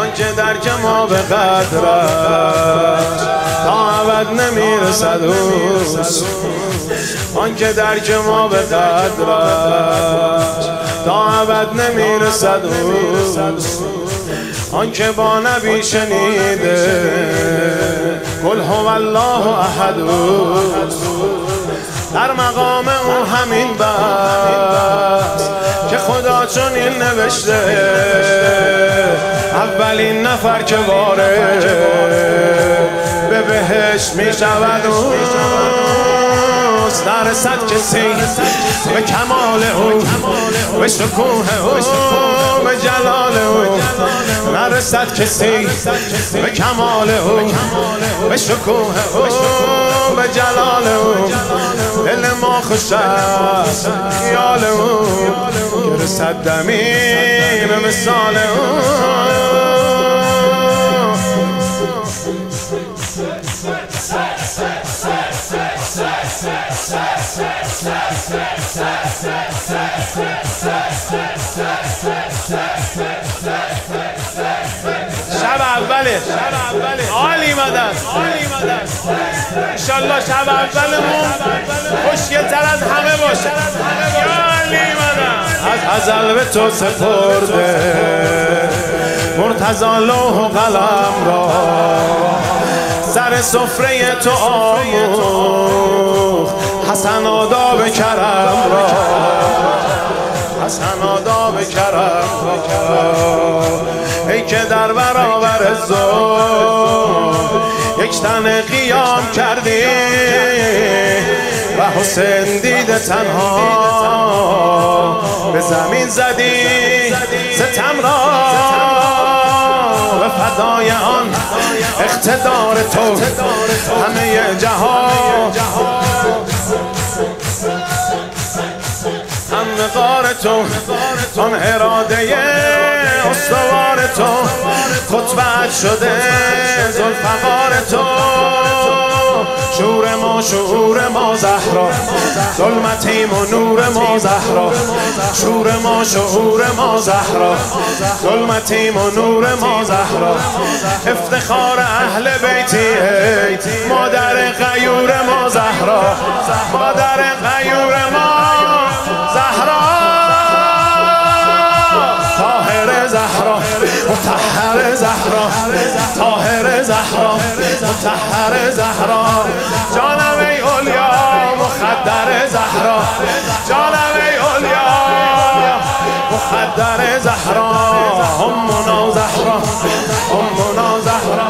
آنچه درک ما به قدرش تا ابد نمیرسد آنچه درک ما به قدرش تا ابد نمیرسد آنکه با نبی شنیده قل هو الله احد در مقام او همین بس که خدا چون این نوشته اولین نفر که وارد به بهشت می شود نرسد کسی به کمال او به شکوه او به جلال او نرسد کسی به کمال او به شکوه او به جلال او دل ما خوش است خیال او که رسد دمین مثال او شب اوله عالی مدد انشالله شب اولمون خوشگل‌تر از همه باشه عالی مدد از ازل به تو سپرده مرتضی لوح و قلم را سر سفره تو آموخت حسن آداب کرم را حسن آداب کرم را ای که در برابر ظلم یک تن قیام کردی و حسین دیده تنها به زمین زدی ستم را به فدای آن اقتدار تو همه جهان هم غار تو آن اراده استوار تو خطبت شده ذوالفقار تو شور ما شعور ما زهرا ظلمتیم و نور ما زهرا شور ما شعور ما زهرا ظلمتیم و نور ما زهرا افتخار اهل بیتی مادر غیور ما زهرا مادر غیور ما زهرا طاهر زهرا مطهر زهرا طاهر زهرا مطهر زهرا جانم ای اولیا مخدر زهرا جانم ای اولیا مخدر زهرا امنا زهرا امنا زهرا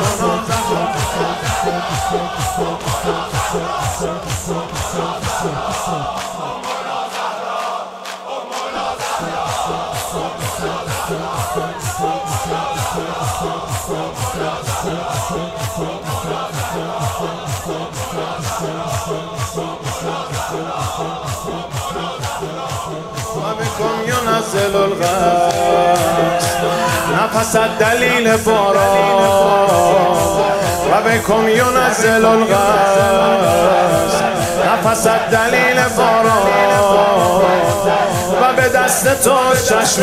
وبكم ينزل الغيث نفس دلیل باران وبكم ينزل الغيث نفس دلیل باران و به دست تو چشم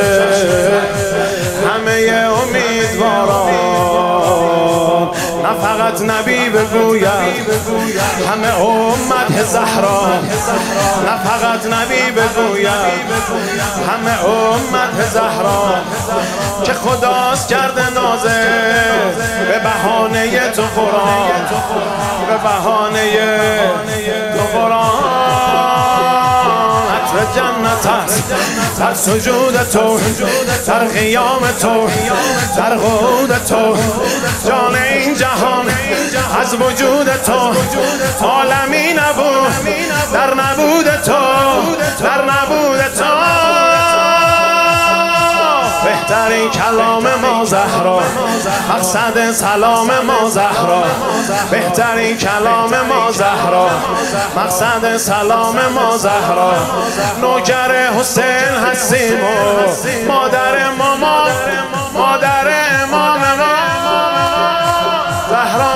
همه امیدواران نه فقط نبی بگوید همه امت زهرا نه فقط نبی بگوید همه امت زهرا که خداست کرده نازه به بهانه تو قرآن به بهانه تو قرآن عطر جنت است در سجود تو در قیام تو در قعود تو جان این جهان از وجود تو عالمی نبود در نبود تو در نبود تو بهترین کلام ما زهرا مقصد سلام ما زهرا بهترین کلام ما زهرا مقصد سلام ما زهرا نوکر حسین هستیم و مادر مادر امام زهرا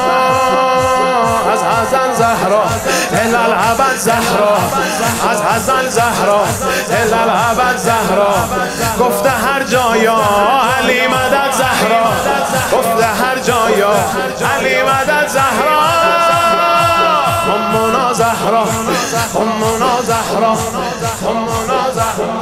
از حسن زهرا الی الابد زهرا از حسن زهرا الی الابد زهرا گفته هر جا یا علی مدد زهرا گفته هر جایا علی مدد زهرا امنا زهرا امنا زهرا امنا زهرا